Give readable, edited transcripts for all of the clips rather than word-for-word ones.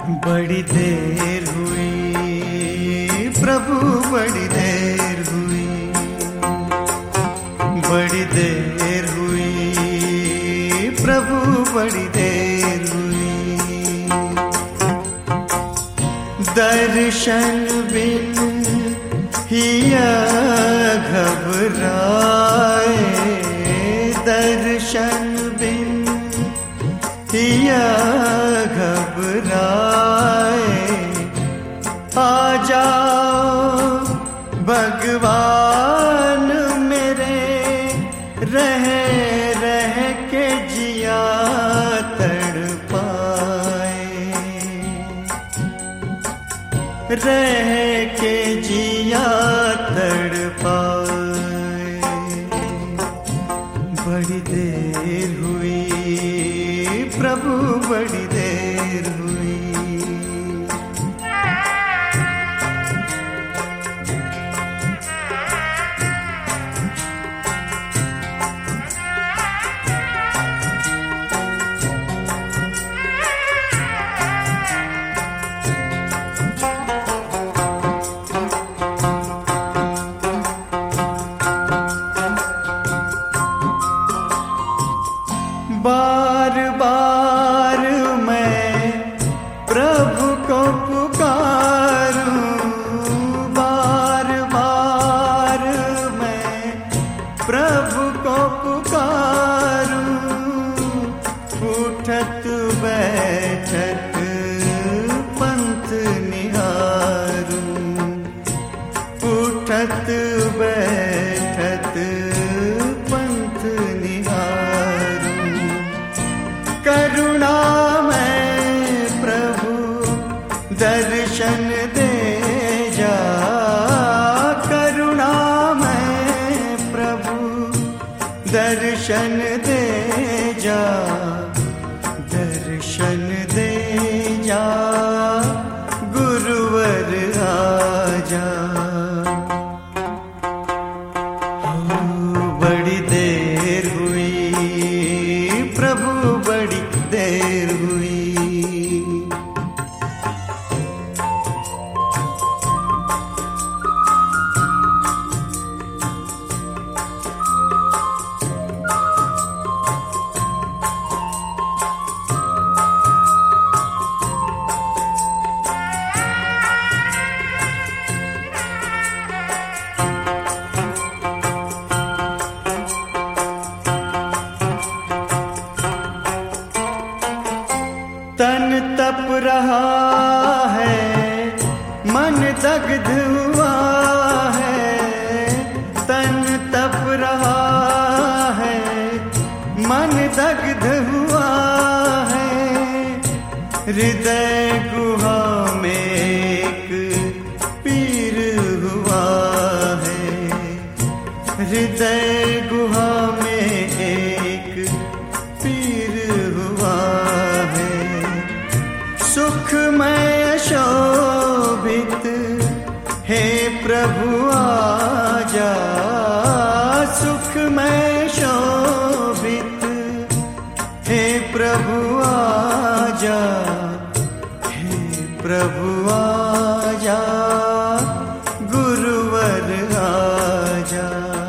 बड़ी देर हुई प्रभु, बड़ी देर हुई, बड़ी देर हुई प्रभु, बड़ी देर हुई। दर्शन बिन हिया घबराए, दर्शन बिन हिया घबराए। आ जाओ भगवान मेरे, रह रह के जिया तड़पाए, रह के जिया तड़पाए। बड़ी देर हुई प्रभु, बड़ी देर हुई। बार बार मैं प्रभु को पुकारूं, बार बार मैं प्रभु को पुकारूं। उठत बैठत पंथ निहारूं, उठत बैठत पंथ निहारूं। करुणा में प्रभु दर्शन दे जा, करुणा में प्रभु दर्शन दे जा, दर्शन दे जा गुरुवर आजा। बड़ी देर हुई प्रभु, बड़ी देर हुई। तन तप रहा है, मन दग्ध हुआ है, तन तप रहा है, मन दग्ध हुआ है। हृदय गुहा में एक पीर हुआ है, हृदय गुहा में एक पीर हुआ है। सुखमय शोभित हे प्रभु आजा, सुखमय शोभित हे प्रभु आजा, हे प्रभु आजा गुरुवर आजा।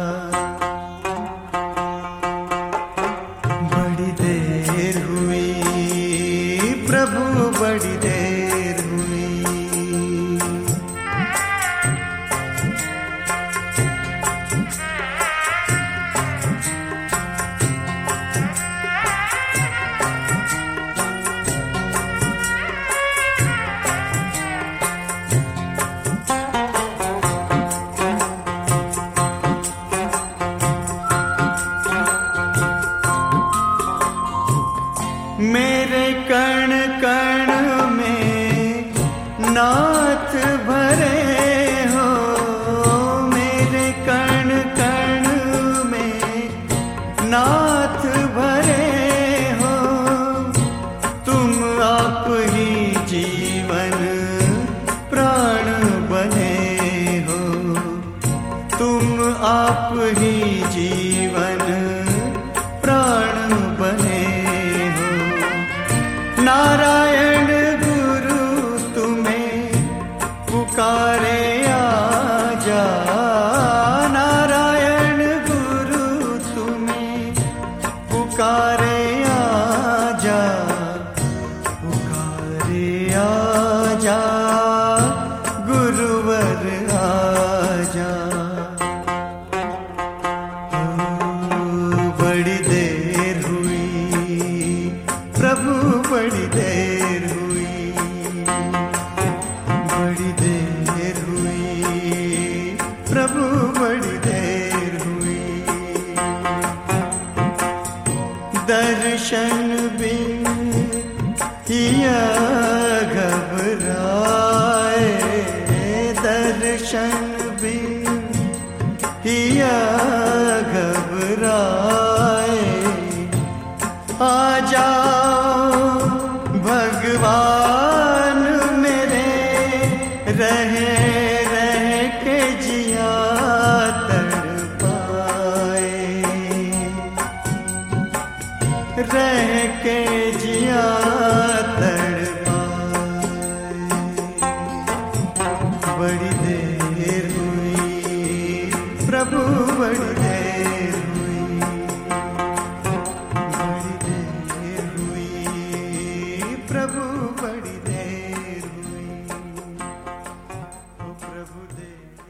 बड़ी देर हुई प्रभु, बड़ी देर हुई। मेरे कण कण में नाथ भरे हो, मेरे कण कण में नाथ भरे हो। तुम आप ही जीवन प्राण बने हो, तुम आप ही जीवन प्राण बने हो। नारायण गुरु हिया घबराए दर्शन बिन हिया घबराए। आ जाओ भगवान मेरे रहे रह के जिया तड़पाए, रह के जिया तड़पाए। बड़ी देर हुई प्रभु बड़ी देर हुई, बड़ी देर हुई प्रभु बड़ी देर हुई, ओ प्रभु देर